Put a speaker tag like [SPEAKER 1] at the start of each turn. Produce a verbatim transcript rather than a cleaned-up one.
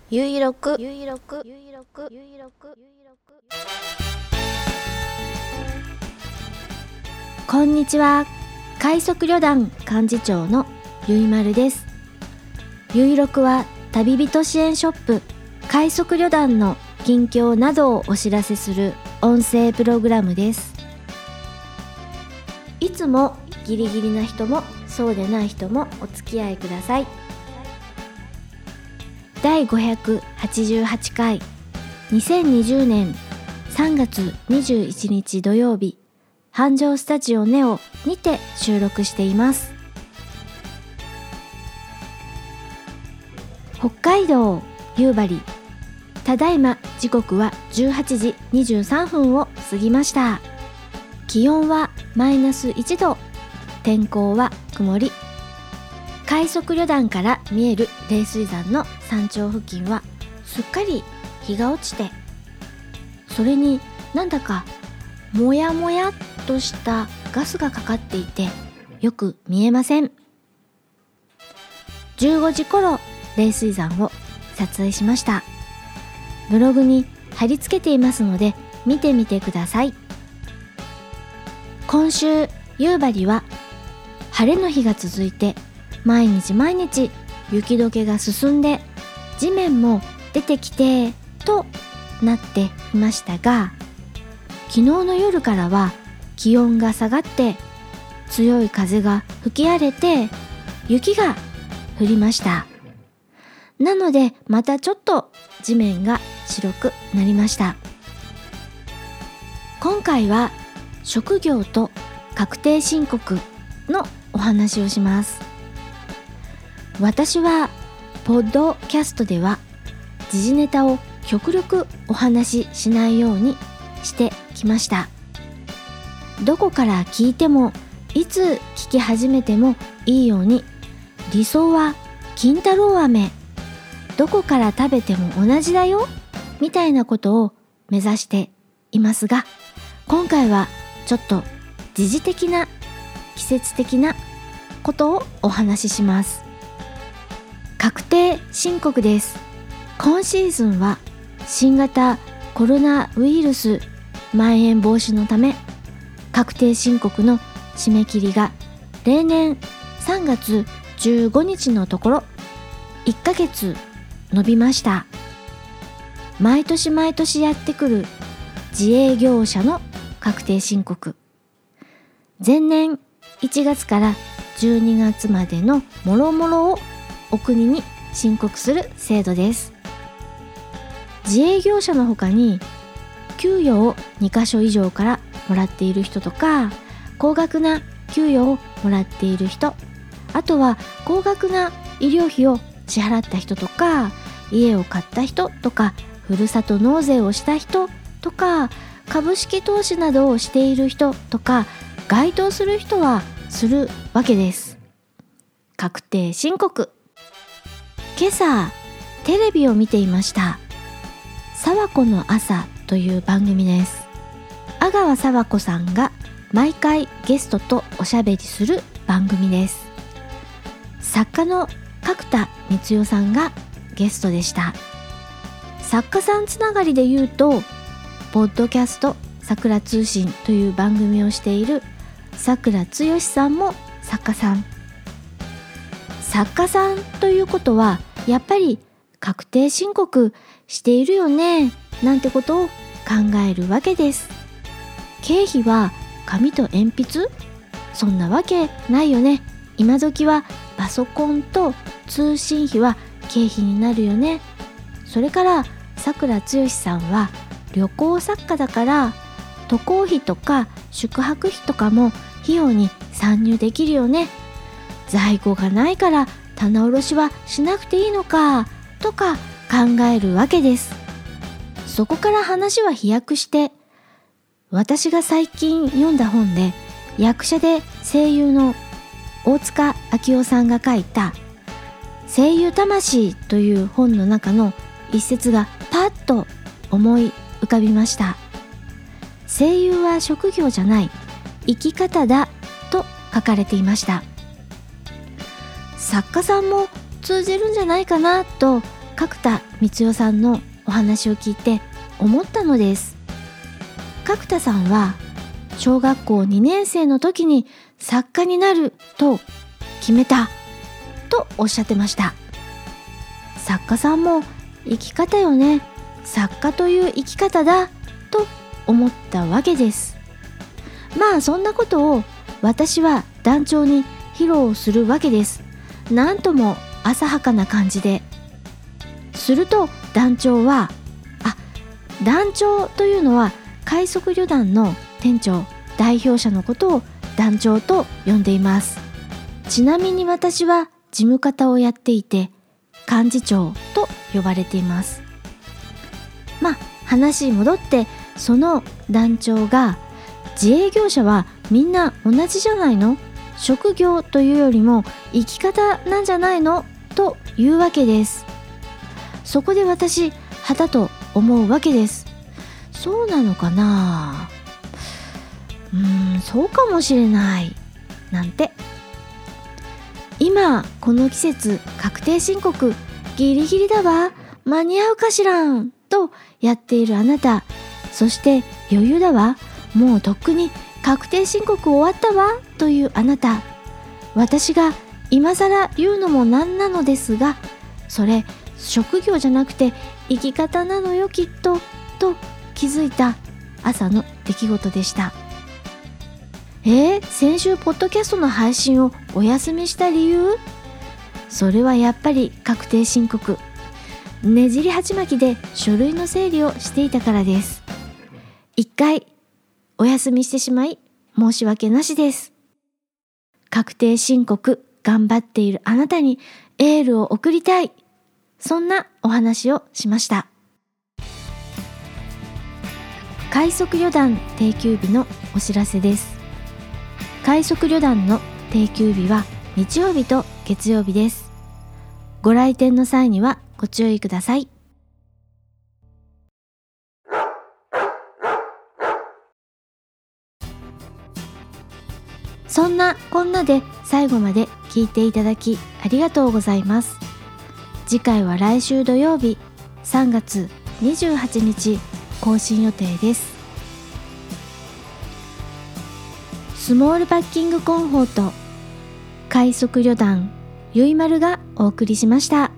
[SPEAKER 1] ゆいろくゆいろくゆいろくゆいろく
[SPEAKER 2] こんにちは。快速旅団幹事長のゆいまるです。ゆいろくは旅人支援ショップ快速旅団の近況などをお知らせする音声プログラムです。いつもギリギリな人もそうでない人もお付き合いください。だいごひゃくはちじゅうはちかいにせんにじゅうねんさんがつにじゅういちにち土曜日、繁盛スタジオネオにて収録しています。北海道夕張、ただいま時刻はじゅうはちじにじゅうさんぷんを過ぎました。気温はマイナスいちど、天候は曇り。快速旅団から見える冷水山の山頂付近はすっかり日が落ちて、それになんだかもやもやっとしたガスがかかっていてよく見えません。じゅうごじ頃冷水山を撮影しました。ブログに貼り付けていますので見てみてください。今週夕張は晴れの日が続いて、毎日毎日雪解けが進んで地面も出てきてとなっていましたが、昨日の夜からは気温が下がって強い風が吹き荒れて雪が降りました。なのでまたちょっと地面が白くなりました。今回は職業と確定申告のお話をします。私はポッドキャストでは時事ネタを極力お話ししないようにしてきました。どこから聞いてもいつ聞き始めてもいいように、理想は金太郎飴、どこから食べても同じだよみたいなことを目指していますが、今回はちょっと時事的な季節的なことをお話しします。確定申告です。今シーズンは新型コロナウイルスまん延防止のため、確定申告の締め切りが例年さんがつじゅうごにちのところいっかげつ延びました。毎年毎年やってくる自営業者の確定申告、前年いちがつからじゅうにがつまでのもろもろをお国に申告する制度です。自営業者の他に給与をにかしょ以上からもらっている人とか、高額な給与をもらっている人、あとは高額な医療費を支払った人とか、家を買った人とか、ふるさと納税をした人とか、株式投資などをしている人とか、該当する人はするわけです。確定申告。今朝テレビを見ていました。沢子の朝という番組です。阿川沢子さんが毎回ゲストとおしゃべりする番組です。作家の角田光代さんがゲストでした。作家さんつながりで言うと、ポッドキャストさくら通信という番組をしているさくらつよしさんも作家さん。作家さんということはやっぱり確定申告しているよねなんてことを考えるわけです。経費は紙と鉛筆？そんなわけないよね。今時はパソコンと通信費は経費になるよね。それからさくらつよしさんは旅行作家だから、渡航費とか宿泊費とかも費用に参入できるよね。在庫がないから棚卸しはしなくていいのかとか考えるわけです。そこから話は飛躍して、私が最近読んだ本で役者で声優の大塚明夫さんが書いた声優魂という本の中の一節がパッと思い浮かびました。声優は職業じゃない、生き方だと書かれていました。作家さんも通じるんじゃないかなと角田光代さんのお話を聞いて思ったのです。角田さんは小学校にねん生の時に作家になると決めたとおっしゃってました。作家さんも生き方よね、作家という生き方だと思ったわけです。まあそんなことを私は団長に披露するわけです。なんとも浅はかな感じで。すると団長は、あ、団長というのは快速旅団の店長、代表者のことを団長と呼んでいます。ちなみに私は事務方をやっていて幹事長と呼ばれています。まあ話戻って、その団長が自営業者はみんな同じじゃないの？職業というよりも生き方なんじゃないの？というわけです。そこで私はたと思うわけです。そうなのかな？うーん、そうかもしれないなんて。今この季節確定申告ギリギリだわ、間に合うかしらんとやっているあなた、そして余裕だわ、もうとっくに確定申告終わったわというあなた、私が今更言うのもなんなのですが、それ職業じゃなくて生き方なのよきっとと気づいた朝の出来事でした。えー、先週ポッドキャストの配信をお休みした理由？それはやっぱり確定申告、ねじり鉢巻きで書類の整理をしていたからです。一回お休みしてしまい申し訳なしです。確定申告頑張っているあなたにエールを送りたい、そんなお話をしました。快速旅団定休日のお知らせです。快速旅団の定休日は日曜日と月曜日です。ご来店の際にはご注意ください。そんなこんなで最後まで聞いていただきありがとうございます。次回は来週土曜日さんがつにじゅうはちにち更新予定です。スモールパッキングコンフォート快速旅団ゆいまるがお送りしました。